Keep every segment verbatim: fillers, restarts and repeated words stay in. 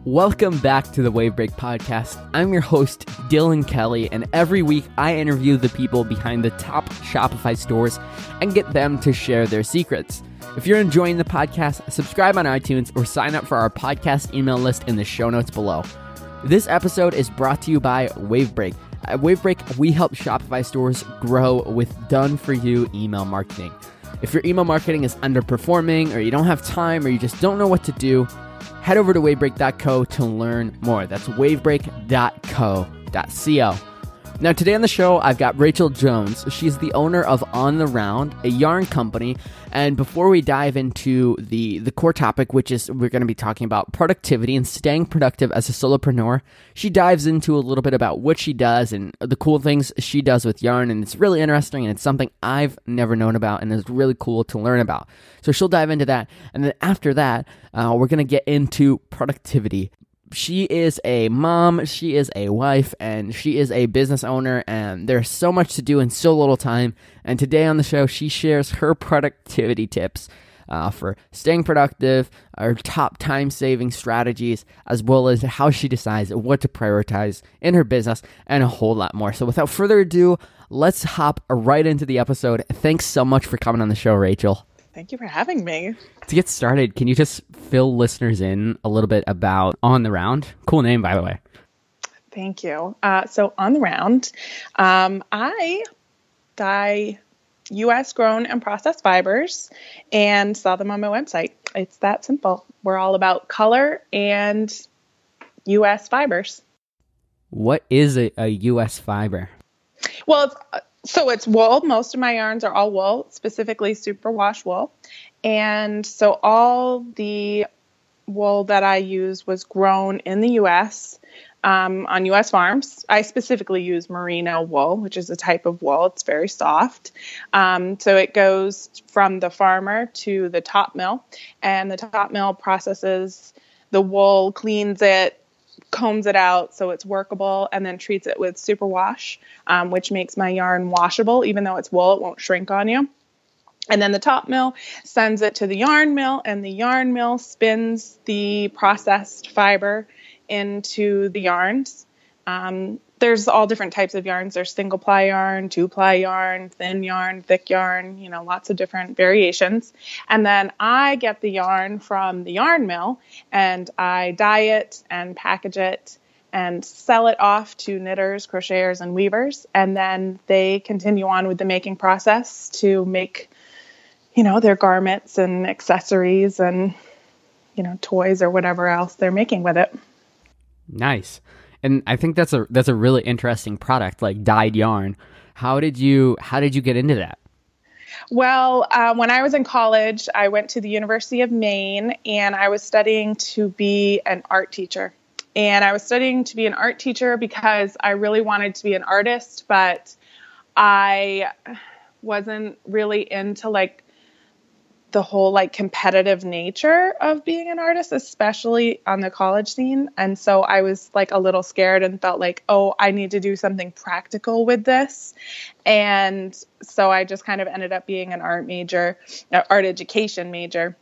Welcome back to the Wavebreak Podcast. I'm your host, Dylan Kelly, and every week I interview the people behind the top Shopify stores and get them to share their secrets. If you're enjoying the podcast, subscribe on iTunes or sign up for our podcast email list in the show notes below. This episode is brought to you by Wavebreak. At Wavebreak, we help Shopify stores grow with done-for-you email marketing. If your email marketing is underperforming, or you don't have time, or you just don't know what to do, head over to wavebreak dot co to learn more. That's wavebreak dot co. Now, today on the show, I've got Rachel Jones. She's the owner of On the Round, a yarn company. And before we dive into the, the core topic, which is we're going to be talking about productivity and staying productive as a solopreneur, she dives into a little bit about what she does and the cool things she does with yarn. And it's really interesting, and it's something I've never known about, and it's really cool to learn about. So she'll dive into that. And then after that, uh, we're going to get into productivity. She is a mom, she is a wife, and she is a business owner, and there's so much to do in so little time. And today on the show, she shares her productivity tips uh, for staying productive, her top time-saving strategies, as well as how she decides what to prioritize in her business, and a whole lot more. So without further ado, let's hop right into the episode. Thanks so much for coming on the show, Rachel. Thank you for having me. To get started, can you just fill listeners in a little bit about On the Round? Cool name, by the way. Thank you. Uh, so On the Round, um, I dye U S grown and processed fibers and sell them on my website. It's that simple. We're all about color and U S fibers. What is a, a U S fiber? Well, it's... Uh, So it's wool. Most of my yarns are all wool, specifically superwash wool. And so all the wool that I use was grown in the U S um, on U S farms. I specifically use merino wool, which is a type of wool. It's very soft. Um, so it goes from the farmer to the top mill, and the top mill processes the wool, cleans it, combs it out so it's workable, and then treats it with superwash, um, which makes my yarn washable. Even though it's wool, it won't shrink on you. And then the top mill sends it to the yarn mill, and the yarn mill spins the processed fiber into the yarns. Um, there's all different types of yarns. There's single ply yarn, two ply yarn, thin yarn, thick yarn, you know, lots of different variations. And then I get the yarn from the yarn mill, and I dye it and package it and sell it off to knitters, crocheters, and weavers. And then they continue on with the making process to make, you know, their garments and accessories and, you know, toys or whatever else they're making with it. Nice. And I think that's a that's a really interesting product, like dyed yarn. How did you how did you get into that? Well, uh, when I was in college, I went to the University of Maine, and I was studying to be an art teacher. And I was studying to be an art teacher because I really wanted to be an artist, but I wasn't really into like the whole like competitive nature of being an artist, especially on the college scene. And so I was like a little scared and felt like, oh, I need to do something practical with this. And so I just kind of ended up being an art major, uh, art education major,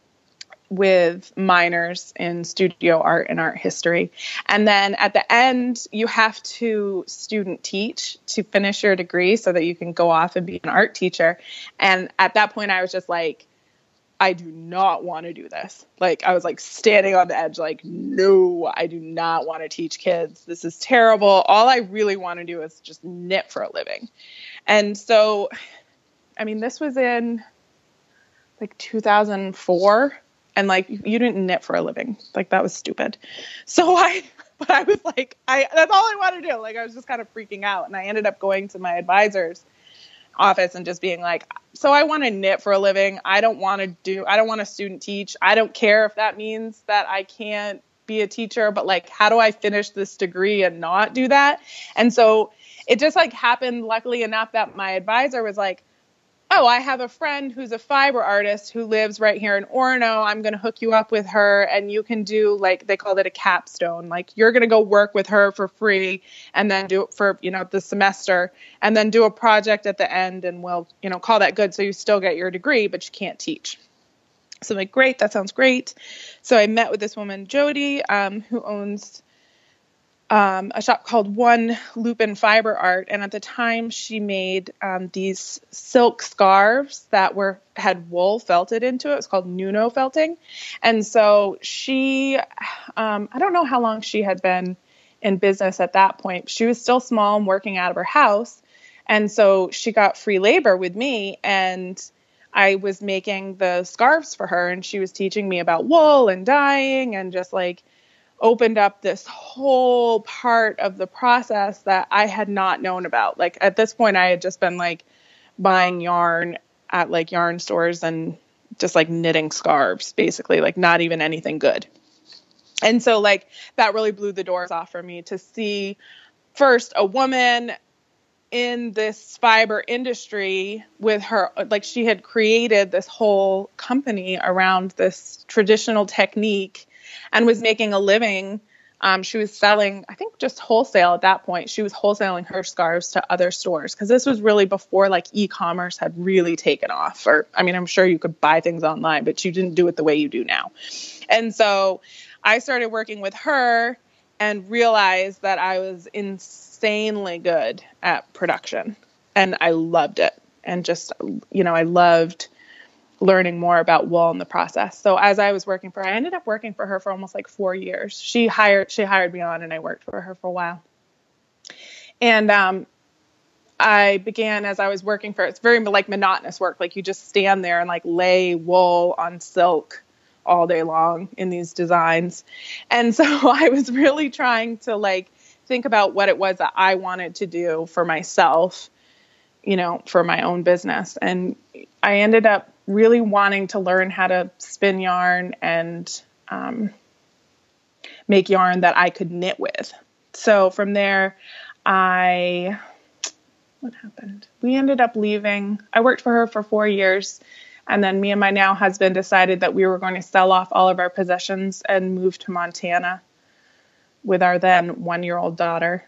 with minors in studio art and art history. And then at the end, you have to student teach to finish your degree so that you can go off and be an art teacher. And at that point, I was just like, I do not want to do this. Like, I was like standing on the edge, like, no, I do not want to teach kids. This is terrible. All I really want to do is just knit for a living. And so, I mean, this was in like two thousand four, and like, you didn't knit for a living. Like, that was stupid. So I, but I was like, I, that's all I want to do. Like, I was just kind of freaking out. And I ended up going to my advisor's office and just being like, so I want to knit for a living. I don't want to do, I don't want to student teach. I don't care if that means that I can't be a teacher, but like, how do I finish this degree and not do that? And so it just like happened, luckily enough, that my advisor was like, oh, I have a friend who's a fiber artist who lives right here in Orono. I'm going to hook you up with her, and you can do, like, they called it a capstone. Like, you're going to go work with her for free and then do it for, you know, the semester, and then do a project at the end, and we'll, you know, call that good. So you still get your degree, but you can't teach. So I'm like, great, that sounds great. So I met with this woman, Jody, um, who owns um, a shop called One Lupin Fiber Art. And at the time she made um, these silk scarves that were had wool felted into it. It was called Nuno felting. And so she, um, I don't know how long she had been in business at that point. She was still small and working out of her house. And so she got free labor with me, and I was making the scarves for her, and she was teaching me about wool and dyeing, and just like opened up this whole part of the process that I had not known about. Like at this point, I had just been like buying yarn at like yarn stores and just like knitting scarves, basically, like not even anything good. And so like that really blew the doors off for me to see first a woman in this fiber industry with her, like she had created this whole company around this traditional technique and was making a living. Um, she was selling, I think just wholesale at that point. She was wholesaling her scarves to other stores, because this was really before like e-commerce had really taken off. Or, I mean, I'm sure you could buy things online, but you didn't do it the way you do now. And so I started working with her and realized that I was insanely good at production, and I loved it. And just, you know, I loved learning more about wool in the process. So as I was working for her, I ended up working for her for almost like four years. She hired, she hired me on, and I worked for her for a while. And, um, I began, as I was working for her, it's very like monotonous work. Like you just stand there and like lay wool on silk all day long in these designs. And so I was really trying to like think about what it was that I wanted to do for myself, you know, for my own business. And I ended up really wanting to learn how to spin yarn and um, make yarn that I could knit with. So from there, I, what happened? We ended up leaving. I worked for her for four years. And then me and my now husband decided that we were going to sell off all of our possessions and move to Montana with our then one-year-old daughter.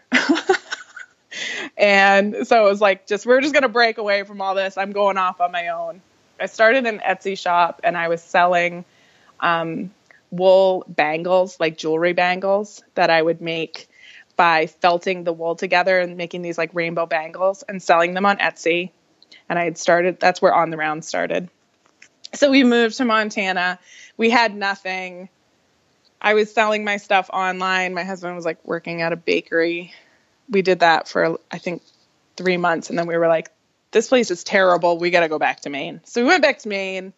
And so it was like, just, we're just going to break away from all this. I'm going off on my own. I started an Etsy shop, and I was selling um, wool bangles, like jewelry bangles that I would make by felting the wool together and making these like rainbow bangles and selling them on Etsy. And I had started, that's where On the Round started. So we moved to Montana. We had nothing. I was selling my stuff online. My husband was like working at a bakery. We did that for, I think, three months. And then we were like, this place is terrible. We got to go back to Maine. So we went back to Maine.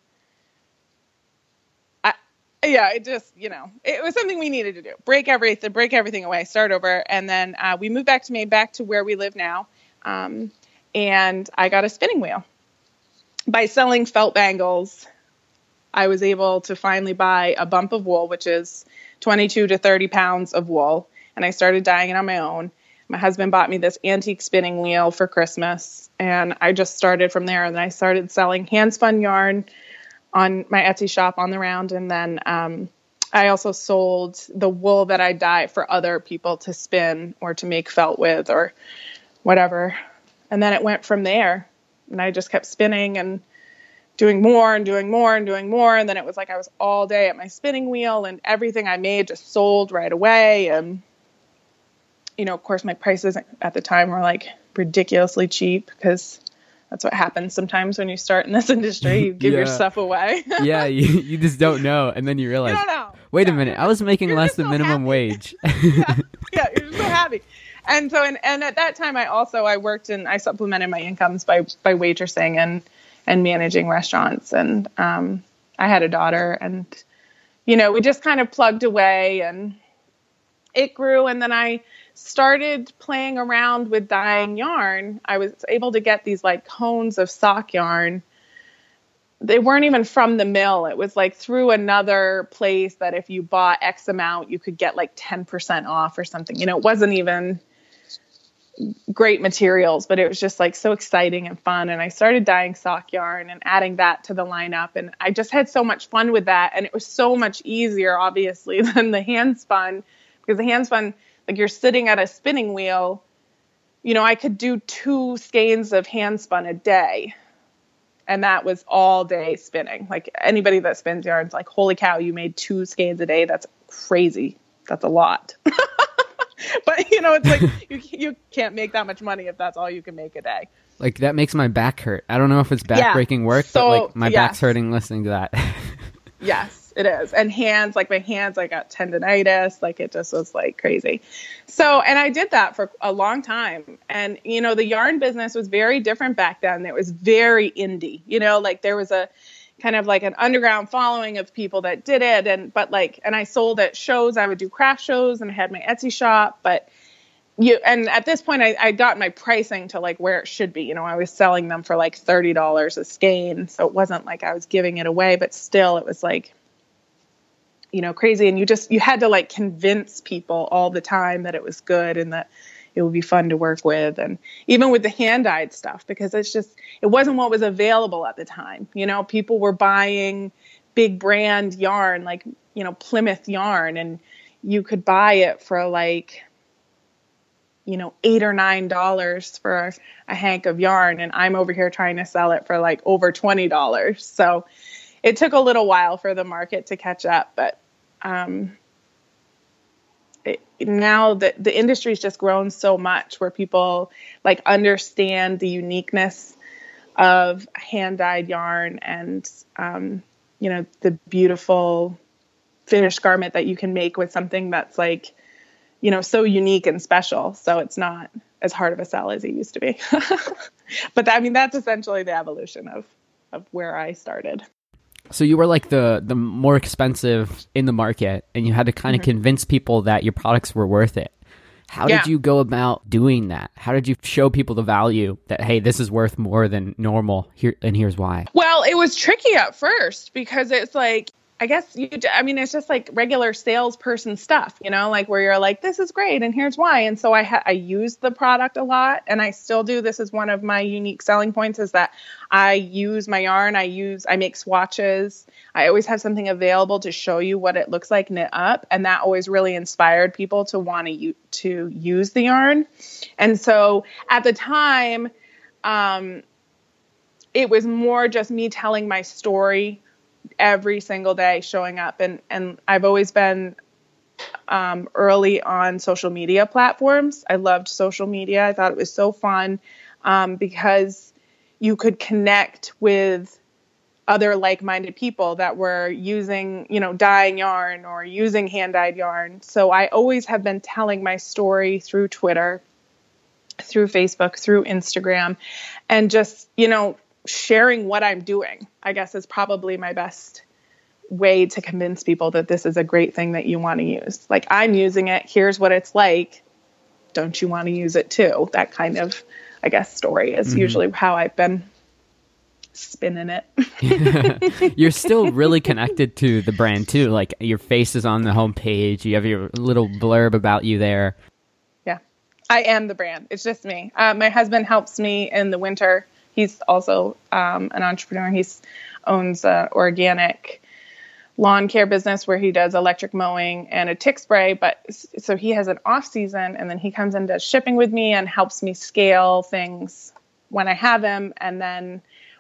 I, yeah, it just, you know, it was something we needed to do. Break everything, break everything away, start over. And then uh, we moved back to Maine, back to where we live now. Um, and I got a spinning wheel. By selling felt bangles, I was able to finally buy a bump of wool, which is twenty-two to thirty pounds of wool. And I started dyeing it on my own. My husband bought me this antique spinning wheel for Christmas, and I just started from there. And then I started selling hand spun yarn on my Etsy shop On the Round. And then um, I also sold the wool that I dye for other people to spin or to make felt with or whatever. And then it went from there, and I just kept spinning and doing more and doing more and doing more. And then it was like I was all day at my spinning wheel, and everything I made just sold right away. And you know, of course, my prices at the time were like ridiculously cheap, because that's what happens sometimes when you start in this industry. You give yeah. your stuff away. yeah, you, you just don't know. And then you realize, you don't know. wait yeah. a minute, I was making You're less than so minimum happy. wage. yeah. yeah, you're just so happy. And so, and, and at that time, I also, I worked and I supplemented my incomes by, by waitressing and, and managing restaurants. And um, I had a daughter, and, you know, we just kind of plugged away, and it grew. And then I started playing around with dyeing yarn. I was able to get these like cones of sock yarn. They weren't even from the mill. It was like through another place that if you bought X amount, you could get like ten percent off or something. You know, it wasn't even great materials, but it was just like so exciting and fun. And I started dyeing sock yarn and adding that to the lineup. And I just had so much fun with that. And it was so much easier, obviously, than the hand spun, because the hand spun, like you're sitting at a spinning wheel, you know, I could do two skeins of hand spun a day. And that was all day spinning. Like anybody that spins yarns, like, holy cow, you made two skeins a day. That's crazy. That's a lot. But, you know, it's like you you can't make that much money if that's all you can make a day. Like, that makes my back hurt. I don't know if it's back-breaking yeah. work, so, but, like, my yes. back's hurting listening to that. Yes, it is. And hands, like, my hands, I got tendonitis. Like, it just was, like, crazy. So, and I did that for a long time. And, you know, the yarn business was very different back then. It was very indie. You know, like, there was a kind of like an underground following of people that did it. And, but like, and I sold at shows. I would do craft shows and I had my Etsy shop. But you, and at this point, I, I got my pricing to like where it should be. You know, I was selling them for like thirty dollars a skein. So it wasn't like I was giving it away, but still it was like, you know, crazy. And you just, you had to like convince people all the time that it was good and that it would be fun to work with. And even with the hand-dyed stuff, because it's just, it wasn't what was available at the time. You know, people were buying big brand yarn, like, you know, Plymouth yarn, and you could buy it for like, you know, eight or nine dollars for a hank of yarn. And I'm over here trying to sell it for like over twenty dollars. So it took a little while for the market to catch up, but, um, it, now that the industry's just grown so much where people like understand the uniqueness of hand-dyed yarn and, um, you know, the beautiful finished garment that you can make with something that's like, you know, so unique and special. So it's not as hard of a sell as it used to be. But I mean, that's essentially the evolution of, of where I started. So you were like the, the more expensive in the market, and you had to kind of mm-hmm. convince people that your products were worth it. How yeah. did you go about doing that? How did you show people the value that, hey, this is worth more than normal here, and here's why? Well, it was tricky at first because it's like, I guess you, I mean, it's just like regular salesperson stuff, you know, like where you're like, this is great and here's why. And so I ha- I use the product a lot, and I still do. This is one of my unique selling points is that I use my yarn. I use, I make swatches. I always have something available to show you what it looks like knit up. And that always really inspired people to want to u- to use the yarn. And so at the time, um, it was more just me telling my story every single day, showing up. And, and I've always been um, early on social media platforms. I loved social media. I thought it was so fun um, because you could connect with other like-minded people that were using, you know, dyeing yarn or using hand-dyed yarn. So I always have been telling my story through Twitter, through Facebook, through Instagram, and just, you know, sharing what I'm doing, I guess, is probably my best way to convince people that this is a great thing that you want to use. Like, I'm using it. Here's what it's like. Don't you want to use it too? That kind of, I guess, story is mm-hmm. usually how I've been spinning it. You're still really connected to the brand too. Like, your face is on the homepage. You have your little blurb about you there. Yeah, I am the brand. It's just me. Uh, my husband helps me in the winter. He's also um, an entrepreneur. He owns an organic lawn care business where he does electric mowing and a tick spray. But so he has an off season, and then he comes and does shipping with me and helps me scale things when I have him. And then,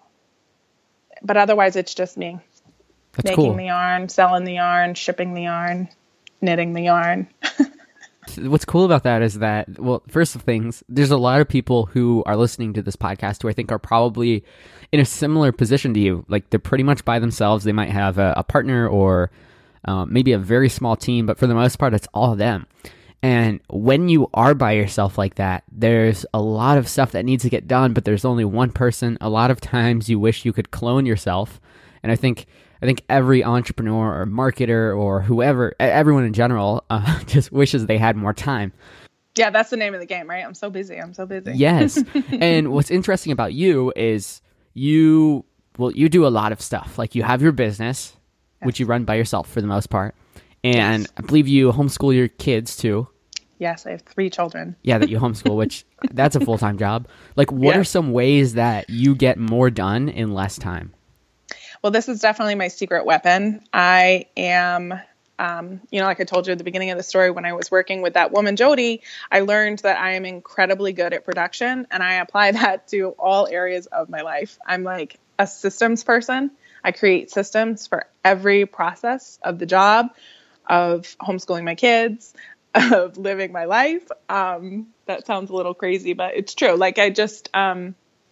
but otherwise it's just me. That's making cool. the yarn, selling the yarn, shipping the yarn, knitting the yarn. What's cool about that is that, well, first of things, there's a lot of people who are listening to this podcast who I think are probably in a similar position to you. Like, they're pretty much by themselves. They might have a, a partner or um, maybe a very small team, but for the most part, it's all of them. And when you are by yourself like that, there's a lot of stuff that needs to get done, but there's only one person. A lot of times you wish you could clone yourself. And I think I think every entrepreneur or marketer or whoever, everyone in general, uh, just wishes they had more time. Yeah, that's the name of the game, right? I'm so busy. I'm so busy. Yes. And what's interesting about you is you, well, you do a lot of stuff. Like, you have your business, yes. which you run by yourself for the most part. And yes. I believe you homeschool your kids too. Yes, I have three children. Yeah, that you homeschool, which that's a full-time job. Like, what yes. are some ways that you get more done in less time? Well, this is definitely my secret weapon. I am, um, you know, like I told you at the beginning of the story, when I was working with that woman, Jody, I learned that I am incredibly good at production, and I apply that to all areas of my life. I'm like a systems person. I create systems for every process of the job, of homeschooling my kids, of living my life. Um, that sounds a little crazy, but it's true. Like I just, um,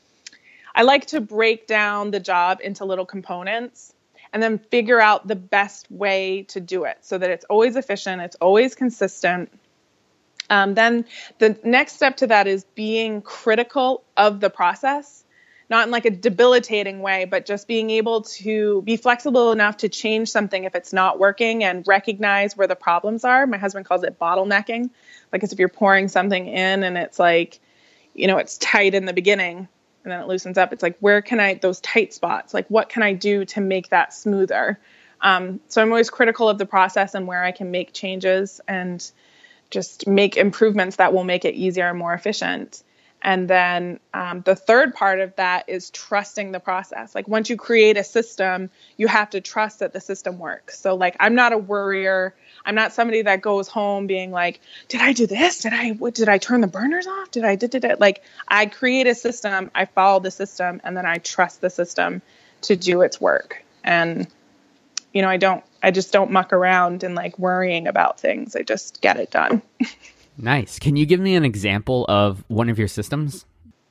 I like to break down the job into little components and then figure out the best way to do it so that it's always efficient, it's always consistent. Um, then the next step to that is being critical of the process, not in like a debilitating way, but just being able to be flexible enough to change something if it's not working and recognize where the problems are. My husband calls it bottlenecking, like as if you're pouring something in and it's like, you know, it's tight in the beginning and then it loosens up. It's like, where can I, those tight spots, like what can I do to make that smoother? Um, so I'm always critical of the process and where I can make changes and just make improvements that will make it easier and more efficient. And then um, the third part of that is trusting the process. Like once you create a system, you have to trust that the system works. So like, I'm not a worrier. I'm not somebody that goes home being like, did I do this? Did I, what, did I turn the burners off? Did I, did, did it? Like I create a system, I follow the system, and then I trust the system to do its work. And, you know, I don't, I just don't muck around and like worrying about things. I just get it done. Nice. Can you give me an example of one of your systems?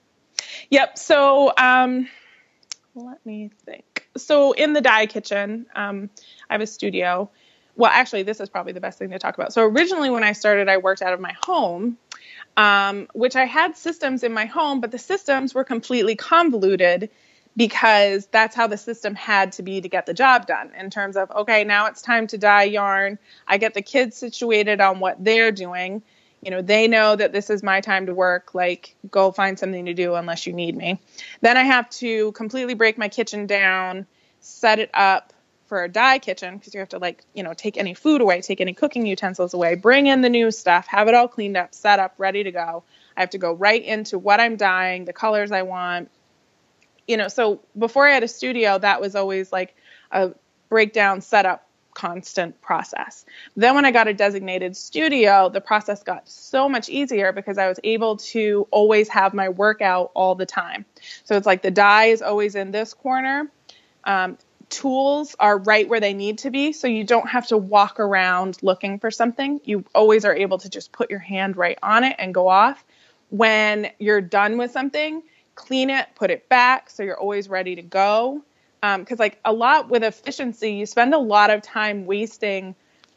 Yep. So um, let me think. So in the dye kitchen, um, I have a studio. Well, actually, this is probably the best thing to talk about. So originally when I started, I worked out of my home, um, which I had systems in my home, but the systems were completely convoluted because that's how the system had to be to get the job done in terms of, okay, now it's time to dye yarn. I get the kids situated on what they're doing. You know, they know that this is my time to work, like go find something to do unless you need me. Then I have to completely break my kitchen down, set it up for a dye kitchen because you have to like, you know, take any food away, take any cooking utensils away, bring in the new stuff, have it all cleaned up, set up, ready to go. I have to go right into what I'm dyeing, the colors I want. You know, so before I had a studio, that was always like a breakdown, setup, constant process. Then when I got a designated studio, the process got so much easier because I was able to always have my workout all the time. So it's like the dye is always in this corner. Um, tools are right where they need to be. So you don't have to walk around looking for something. You always are able to just put your hand right on it and go off. When you're done with something, clean it, put it back. So you're always ready to go. Um, cause like a lot with efficiency, you spend a lot of time wasting,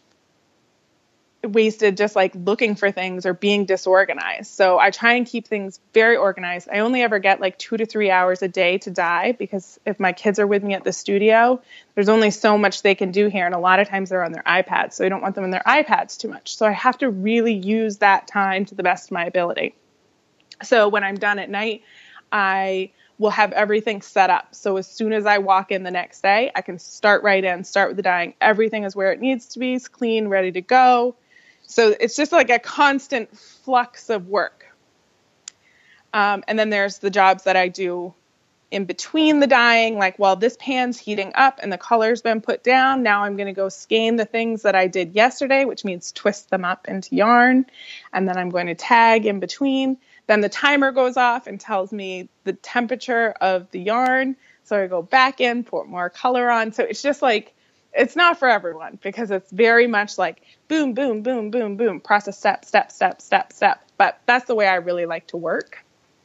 wasted just like looking for things or being disorganized. So I try and keep things very organized. I only ever get like two to three hours a day to dye because if my kids are with me at the studio, there's only so much they can do here. And a lot of times they're on their iPads. So I don't want them on their iPads too much. So I have to really use that time to the best of my ability. So when I'm done at night, I will have everything set up. So as soon as I walk in the next day, I can start right in, start with the dyeing. Everything is where it needs to be. It's clean, ready to go. So it's just like a constant flux of work. Um, and then there's the jobs that I do in between the dyeing, like, well, this pan's heating up and the color's been put down. Now I'm going to go skein the things that I did yesterday, which means twist them up into yarn. And then I'm going to tag in between. Then the timer goes off and tells me the temperature of the yarn. So I go back in, put more color on. So it's just like, it's not for everyone because it's very much like boom, boom, boom, boom, boom, process step, step, step, step, step. But that's the way I really like to work.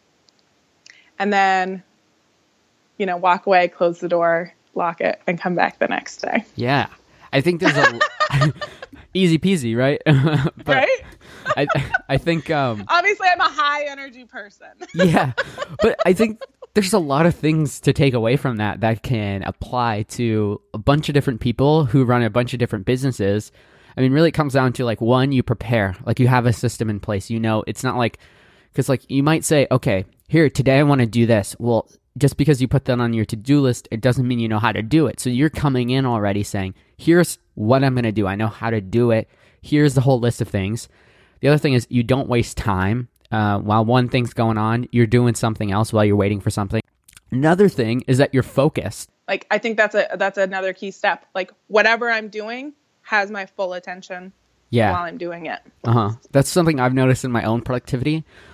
And then, you know, walk away, close the door, lock it, and come back the next day. Yeah. I think there's a easy peasy, right? But right? I I think um obviously I'm a high energy person. Yeah. But I think there's a lot of things to take away from that that can apply to a bunch of different people who run a bunch of different businesses. I mean, really it comes down to like, one, you prepare, like you have a system in place, you know, it's not like, because like you might say, okay, here, today I want to do this. Well, just because you put that on your to-do list, it doesn't mean you know how to do it. So you're coming in already saying, here's what I'm going to do. I know how to do it. Here's the whole list of things. The other thing is you don't waste time. Uh, while one thing's going on, you're doing something else while you're waiting for something. Another thing is that you're focused. Like, I think that's a that's another key step. Like, whatever I'm doing has my full attention yeah. while I'm doing it. Uh-huh. That's something I've noticed in my own productivity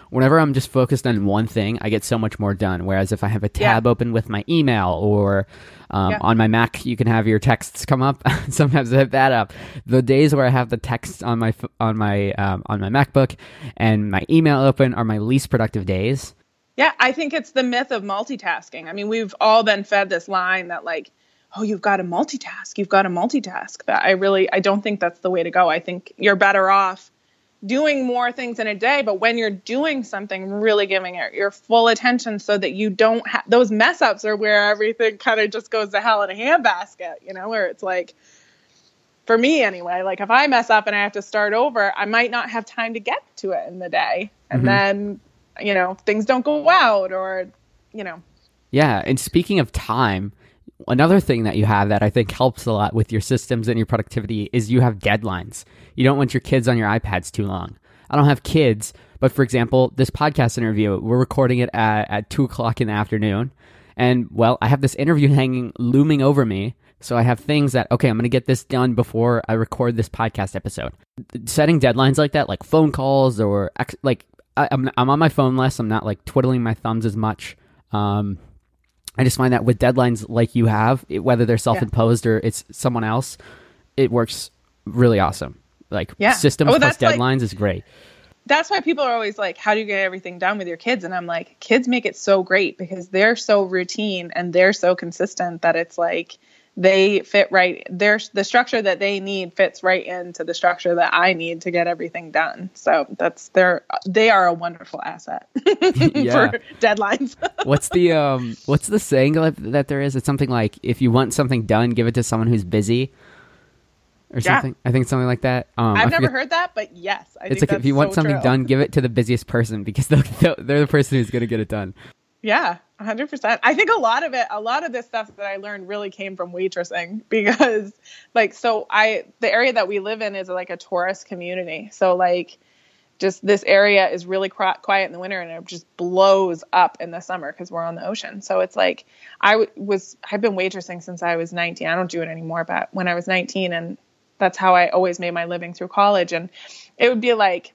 whenever I'm just focused on one thing, I get so much more done. Whereas if I have a tab Yeah. open with my email or um, Yeah. on my Mac, you can have your texts come up. Sometimes I have that up. The days where I have the text on my ph- on my um, on my MacBook and my email open are my least productive days. Yeah, I think it's the myth of multitasking. I mean, we've all been fed this line that like, oh, you've got to multitask, you've got to multitask. But I really, I don't think that's the way to go. I think you're better off doing more things in a day, but when you're doing something, really giving it your full attention so that you don't have those mess ups are where everything kind of just goes to hell in a handbasket, you know, where it's like, for me anyway, like if I mess up and I have to start over, I might not have time to get to it in the day. And Mhm. then, you know, things don't go out or, you know. Yeah, and speaking of time, another thing that you have that I think helps a lot with your systems and your productivity is you have deadlines. You don't want your kids on your iPads too long. I don't have kids, but for example, this podcast interview, we're recording it at, at two o'clock in the afternoon. And well, I have this interview hanging, looming over me. So I have things that, okay, I'm going to get this done before I record this podcast episode. Setting deadlines like that, like phone calls or ex- like I, I'm, I'm on my phone less. I'm not like twiddling my thumbs as much. Um, I just find that with deadlines like you have, it, whether they're self-imposed yeah. or it's someone else, it works really awesome. Like yeah. systems oh, plus deadlines like, is great. That's why people are always like, how do you get everything done with your kids? And I'm like, kids make it so great because they're so routine and they're so consistent that it's like they fit right. Their the structure that they need fits right into the structure that I need to get everything done. So that's their they are a wonderful asset for deadlines. what's the um what's the saying that there is? It's something like, if you want something done, give it to someone who's busy. Or something. Yeah. I think it's something like that. Um, I've never heard that, but yes, I it's think like that's if you want so something true. done, give it to the busiest person because they're, they're the person who's going to get it done. Yeah, one hundred percent. I think a lot of it, a lot of this stuff that I learned really came from waitressing because, like, so I, the area that we live in is like a tourist community. So, like, just this area is really quiet in the winter and it just blows up in the summer because we're on the ocean. So it's like I w- was, I've been waitressing since I was nineteen. I don't do it anymore, but when I was nineteen, and that's how I always made my living through college. And it would be like,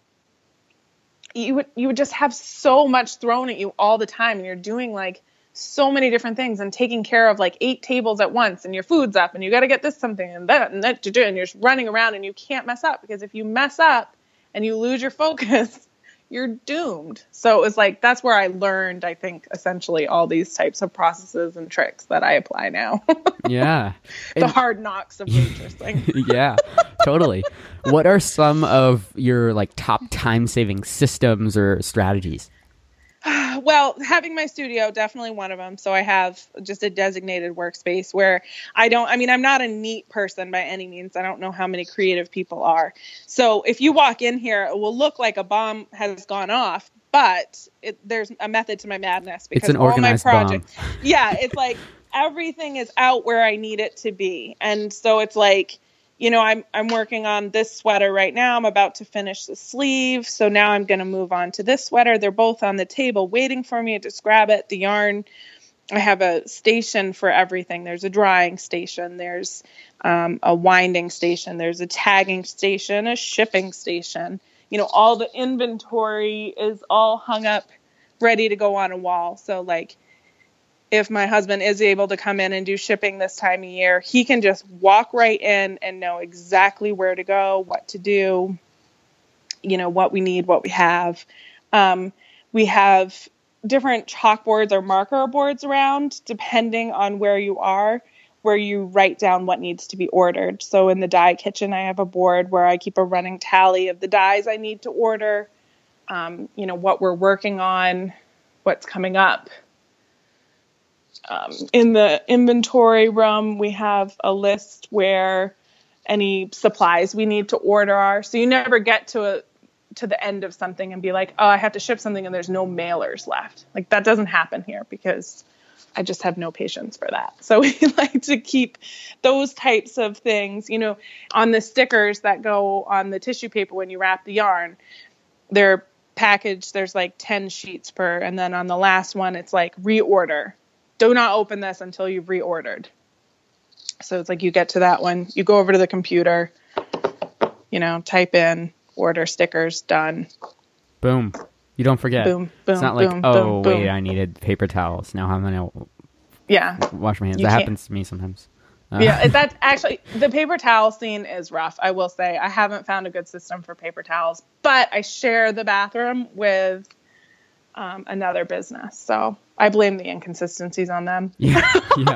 you would, you would just have so much thrown at you all the time. And you're doing like so many different things and taking care of like eight tables at once, and your food's up and you got to get this something and that and that to do. And you're just running around and you can't mess up, because if you mess up and you lose your focus, you're doomed. So it was like, that's where I learned, I think, essentially all these types of processes and tricks that I apply now. Yeah. The and, hard knocks of waitressing. Yeah, totally. What are some of your like top time saving systems or strategies? Well, having my studio, definitely one of them. So I have just a designated workspace where I don't, I mean, I'm not a neat person by any means. I don't know how many creative people are. So if you walk in here, it will look like a bomb has gone off, but it, there's a method to my madness, because it's an all organized my projects, bomb. Yeah, it's like everything is out where I need it to be. And so it's like, you know, I'm I'm working on this sweater right now. I'm about to finish the sleeve. So now I'm going to move on to this sweater. They're both on the table waiting for me to just grab it. The yarn, I have a station for everything. There's a drying station. There's um, a winding station. There's a tagging station, a shipping station. You know, all the inventory is all hung up, ready to go on a wall. So like, if my husband is able to come in and do shipping this time of year, he can just walk right in and know exactly where to go, what to do, you know, what we need, what we have. Um, we have different chalkboards or marker boards around, depending on where you are, where you write down what needs to be ordered. So in the dye kitchen, I have a board where I keep a running tally of the dyes I need to order, um, you know, what we're working on, what's coming up. Um, in the inventory room, we have a list where any supplies we need to order are. So you never get to a, to the end of something and be like, oh, I have to ship something and there's no mailers left. Like, that doesn't happen here because I just have no patience for that. So we like to keep those types of things, you know, on the stickers that go on the tissue paper when you wrap the yarn. They're packaged, there's like ten sheets per, and then on the last one, it's like reorder. Do not open this until you've reordered. So it's like you get to that one, you go over to the computer, you know, type in, order stickers, done. Boom. You don't forget. Boom, boom, It's not like, boom, oh, boom, wait, boom. I needed paper towels. Now I'm going to Yeah. wash my hands. You That can't- happens to me sometimes. Uh, Yeah, that's actually, the paper towel scene is rough, I will say. I haven't found a good system for paper towels, but I share the bathroom with um, another business. So I blame the inconsistencies on them. Yeah. Yeah.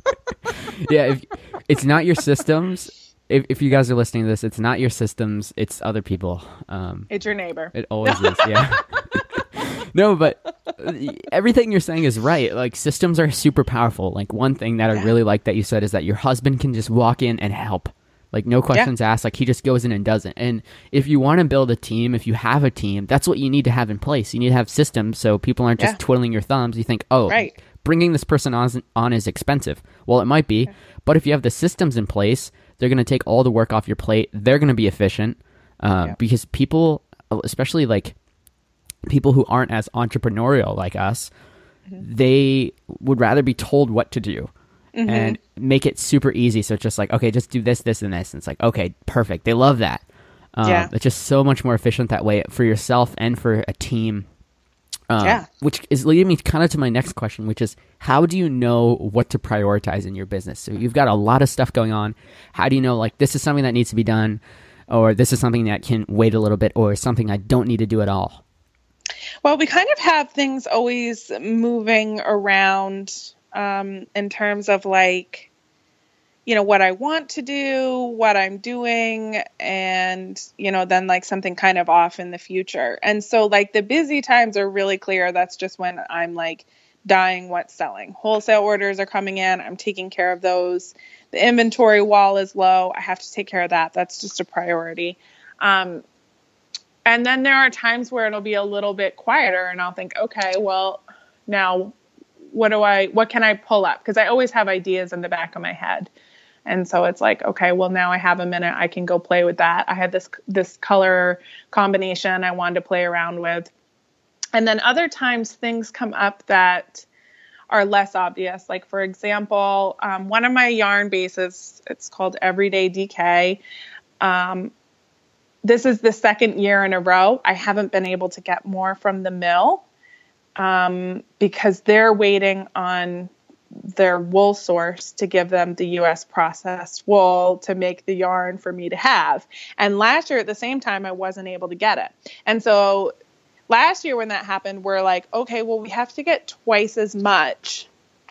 yeah. If, it's not your systems. If, if you guys are listening to this, it's not your systems. It's other people. Um, It's your neighbor. it always is. Yeah. No, but everything you're saying is right. Like, systems are super powerful. Like, one thing that I really like that you said is that your husband can just walk in and help. Like, no questions asked. Like, he just goes in and does it. And if you want to build a team, if you have a team, that's what you need to have in place. You need to have systems so people aren't just Yeah. twiddling your thumbs. You think, oh, Right. bringing this person on, on is expensive. Well, it might be. But if you have the systems in place, they're going to take all the work off your plate. They're going to be efficient. Uh, Yeah. Because people, especially like people who aren't as entrepreneurial like us, mm-hmm. they would rather be told what to do mm-hmm. and make it super easy. So it's just like, okay, just do this, this, and this. And it's like, okay, perfect. They love that. Um, Yeah. It's just so much more efficient that way for yourself and for a team. Um, Yeah. Which is leading me kind of to my next question, which is, how do you know what to prioritize in your business? So you've got a lot of stuff going on. How do you know, like, this is something that needs to be done, or this is something that can wait a little bit, or something I don't need to do at all? Well, we kind of have things always moving around um, in terms of like, you know, what I want to do, what I'm doing, and, you know, then like something kind of off in the future. And so like the busy times are really clear. That's just when I'm like dying what's selling. Wholesale orders are coming in. I'm taking care of those. The inventory wall is low. I have to take care of that. That's just a priority. Um, And then there are times where it'll be a little bit quieter and I'll think, okay, well, now what do I, what can I pull up? Because I always have ideas in the back of my head. And so it's like, okay, well, now I have a minute. I can go play with that. I had this, this color combination I wanted to play around with. And then other times things come up that are less obvious. Like, for example, um, one of my yarn bases, it's called Everyday D K. Um, This is the second year in a row I haven't been able to get more from the mill um, because they're waiting on their wool source to give them the U S processed wool to make the yarn for me to have. And last year at the same time, I wasn't able to get it. And so last year when that happened, we're like, okay, well, we have to get twice as much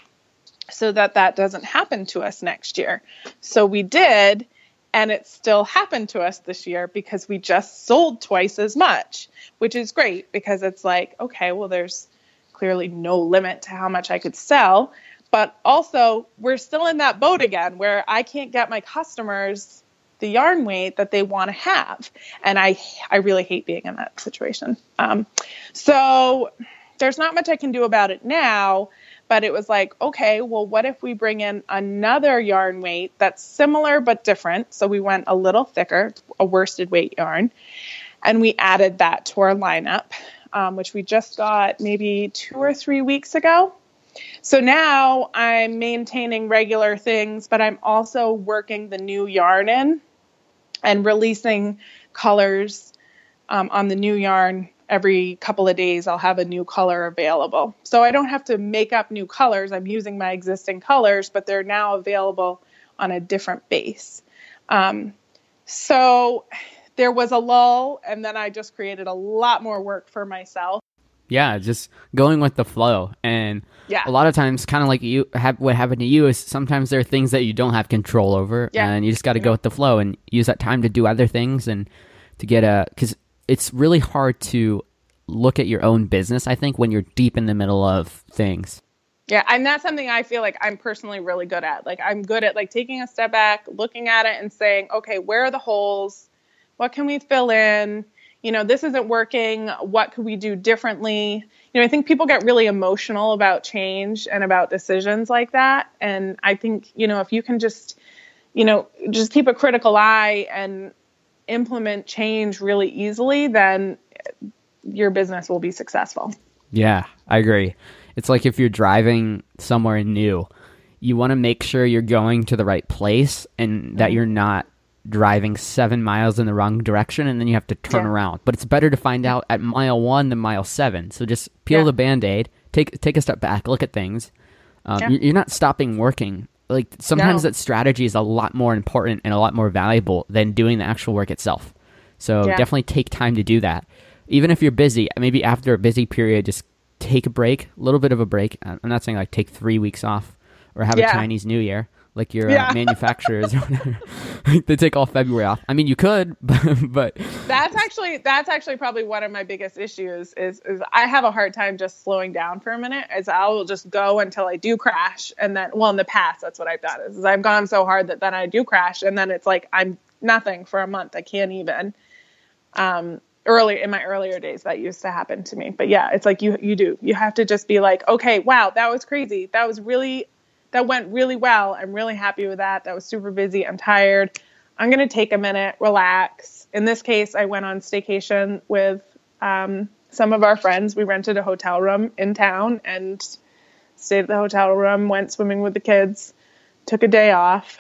so that that doesn't happen to us next year. So we did. And it still happened to us this year because we just sold twice as much, which is great because it's like, okay, well, there's clearly no limit to how much I could sell. But also, we're still in that boat again where I can't get my customers the yarn weight that they want to have. And I I really hate being in that situation. Um, so there's not much I can do about it now. But it was like, okay, well, what if we bring in another yarn weight that's similar but different? So we went a little thicker, a worsted weight yarn, and we added that to our lineup, um, which we just got maybe two or three weeks ago. So now I'm maintaining regular things, but I'm also working the new yarn in and releasing colors um, on the new yarn. Every couple of days, I'll have a new color available. So I don't have to make up new colors. I'm using my existing colors, but they're now available on a different base. Um, so there was a lull, and then I just created a lot more work for myself. Yeah, just going with the flow. And yeah. a lot of times, kind of like you have, what happened to you is sometimes there are things that you don't have control over, yeah. and you just got to yeah. go with the flow and use that time to do other things and to get a, because it's really hard to look at your own business, I think, when you're deep in the middle of things. Yeah, and that's something I feel like I'm personally really good at. Like, I'm good at like taking a step back, looking at it and saying, okay, where are the holes? What can we fill in? You know, this isn't working. What could we do differently? You know, I think people get really emotional about change and about decisions like that. And I think, you know, if you can just, you know, just keep a critical eye and implement change really easily, then your business will be successful. Yeah, I agree. It's like if you're driving somewhere new, you want to make sure you're going to the right place and that mm-hmm. you're not driving seven miles in the wrong direction and then you have to turn Yeah. around. But it's better to find out at mile one than mile seven. So just peel Yeah. the Band-Aid, take take a step back, look at things. Um, Yeah. You're not stopping working. Like sometimes No. that strategy is a lot more important and a lot more valuable than doing the actual work itself. So Yeah. definitely take time to do that. Even if you're busy, maybe after a busy period, just take a break, a little bit of a break. I'm not saying like take three weeks off or have Yeah. a Chinese New Year like your Yeah. uh, manufacturers or whatever. They take all February off. I mean, you could, but, but That's actually that's actually probably one of my biggest issues is is I have a hard time just slowing down for a minute. Is I will just go until I do crash, and then well in the past that's what I've done is, is I've gone so hard that then I do crash, and then it's like I'm nothing for a month. I can't even. Um, early in my earlier days that used to happen to me, but yeah, it's like you you do you have to just be like, okay, wow, that was crazy. That was really that went really well. I'm really happy with that. That was super busy. I'm tired. I'm going to take a minute, relax. In this case, I went on staycation with um, some of our friends. We rented a hotel room in town and stayed at the hotel room, went swimming with the kids, took a day off.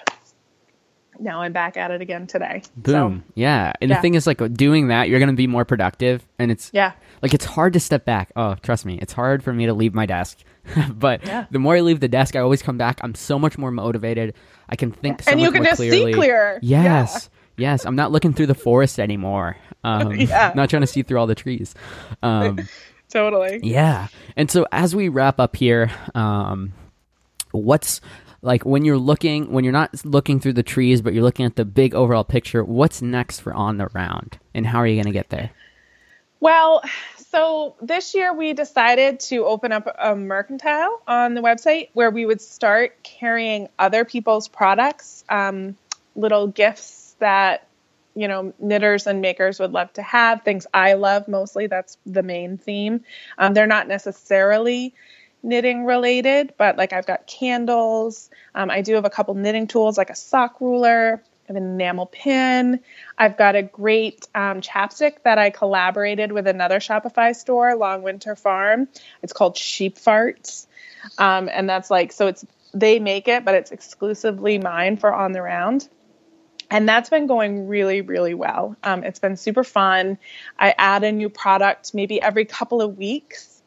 Now I'm back at it again today. boom. So, Yeah. And yeah. the thing is, like, doing that, you're going to be more productive. And it's, yeah. like, it's hard to step back. Oh, trust me. It's hard for me to leave my desk. But Yeah. the more I leave the desk, I always come back. I'm so much more motivated. I can think so And much you can more just clearly. see clear. Yes. Yes. I'm not looking through the forest anymore. Um, Yeah. I'm not trying to see through all the trees. Um, Totally. Yeah. And so as we wrap up here, um, what's like when you're looking, when you're not looking through the trees, but you're looking at the big overall picture, what's next for On the Round and how are you going to get there? Well, so this year we decided to open up a mercantile on the website where we would start carrying other people's products, um, little gifts that, you know, knitters and makers would love to have, things I love mostly. That's the main theme. Um, they're not necessarily knitting related, but like I've got candles. Um, I do have a couple knitting tools like a sock ruler, I have an enamel pin. I've got a great um, chapstick that I collaborated with another Shopify store, Long Winter Farm. It's called Sheep Farts. Um, and that's like, so it's, they make it, but it's exclusively mine for On the Round. And that's been going really, really well. Um, it's been super fun. I add a new product maybe every couple of weeks.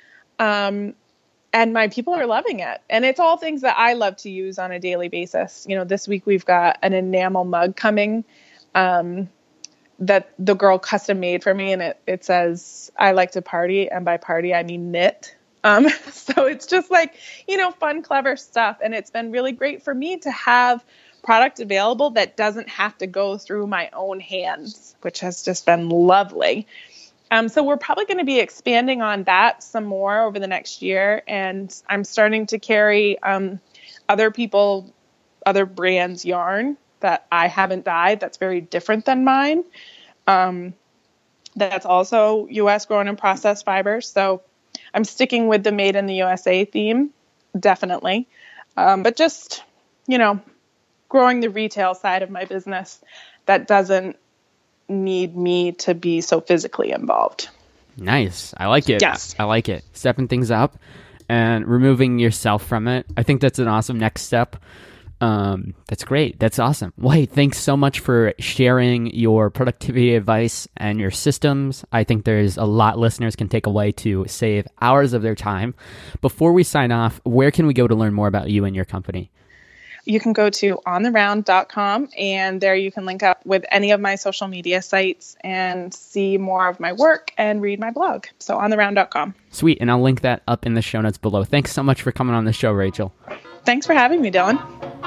Um, and my people are loving it. And it's all things that I love to use on a daily basis. You know, this week we've got an enamel mug coming um, that the girl custom made for me. And it, it says, I like to party. And by party, I mean knit. Um, so it's just like, you know, fun, clever stuff. And it's been really great for me to have product available that doesn't have to go through my own hands, which has just been lovely. Um, so we're probably going to be expanding on that some more over the next year. And I'm starting to carry um, other people, other brands' yarn that I haven't dyed that's very different than mine. Um, that's also U S grown and processed fibers. So I'm sticking with the Made in the U S A theme, definitely. Um, but just, you know, growing the retail side of my business that doesn't need me to be so physically involved. Nice. I like it. Yes. I like it. Stepping things up and removing yourself from it. I think that's an awesome next step. Um, that's great. That's awesome. Well, hey, thanks so much for sharing your productivity advice and your systems. I think there's a lot listeners can take away to save hours of their time. Before we sign off, where can we go to learn more about you and your company? You can go to on the round dot com and there you can link up with any of my social media sites and see more of my work and read my blog. So on the round dot com. Sweet. And I'll link that up in the show notes below. Thanks so much for coming on the show, Rachel. Thanks for having me, Dylan.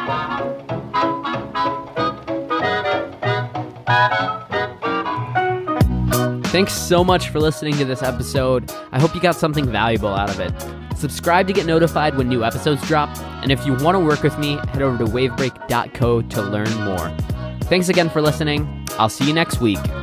Thanks so much for listening to this episode. I hope you got something valuable out of it. Subscribe to get notified when new episodes drop. And if you want to work with me, head over to wavebreak dot co to learn more. Thanks again for listening. I'll see you next week.